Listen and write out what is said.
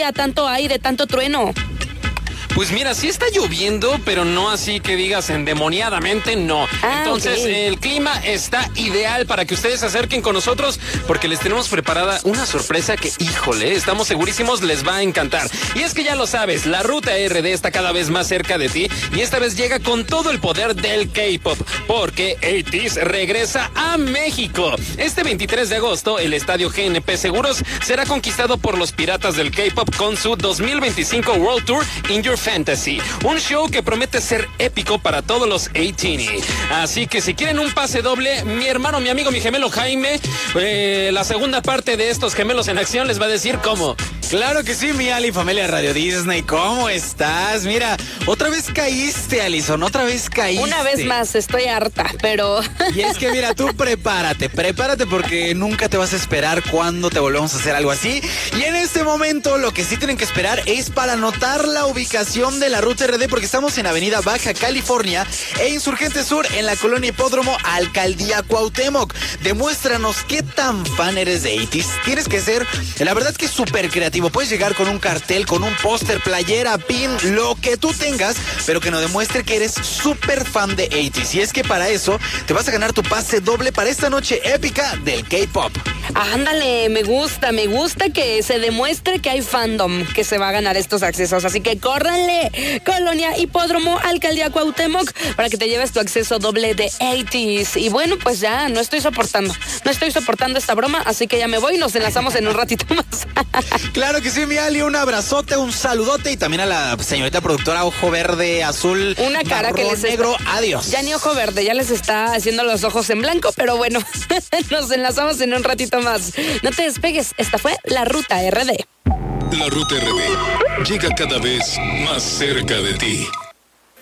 a tanto aire, tanto trueno? Pues mira, sí está lloviendo, pero no así que digas endemoniadamente, no. Entonces, okay. El clima está ideal para que ustedes se acerquen con nosotros porque les tenemos preparada una sorpresa que, híjole, estamos segurísimos les va a encantar. Y es que ya lo sabes, la ruta RD está cada vez más cerca de ti y esta vez llega con todo el poder del K-pop porque ATEEZ regresa a México. Este 23 de agosto, el estadio GNP Seguros será conquistado por los piratas del K-pop con su 2025 World Tour In Your Fantasy, un show que promete ser épico para todos los ATEEZ. Así que si quieren un pase doble, mi hermano, mi amigo, mi gemelo Jaime, la segunda parte de estos gemelos en acción les va a decir cómo. Claro que sí, mi Ali, familia Radio Disney, ¿cómo estás? Mira, otra vez caíste, Alison, otra vez caíste. Una vez más, estoy harta, pero... Y es que mira, tú prepárate porque nunca te vas a esperar cuando te volvemos a hacer algo así. Y en este momento lo que sí tienen que esperar es para anotar la ubicación de la ruta RD, porque estamos en Avenida Baja California e Insurgente Sur, en la colonia Hipódromo, Alcaldía Cuauhtémoc. Demuéstranos qué tan fan eres de ATEEZ. Tienes que ser, la verdad que súper creativo. Puedes llegar con un cartel, con un póster, playera, pin, lo que tú tengas, pero que nos demuestre que eres súper fan de ATEEZ. Y es que para eso te vas a ganar tu pase doble para esta noche épica del K-pop. Ándale, me gusta que se demuestre que hay fandom que se va a ganar estos accesos. Así que córranle, Colonia Hipódromo, Alcaldía Cuauhtémoc, para que te lleves tu acceso doble de ATEEZ. Y bueno, pues ya no estoy soportando esta broma, así que ya me voy y nos enlazamos en un ratito más. Claro que sí, mi Ali, un abrazote, un saludote y también a la señorita productora Ojo Verde, Azul, una cara que les negro, está... adiós. Ya ni Ojo Verde, ya les está haciendo los ojos en blanco, pero bueno, nos enlazamos en un ratito más. No te despegues, esta fue la Ruta RD. La Ruta RD llega cada vez más cerca de ti.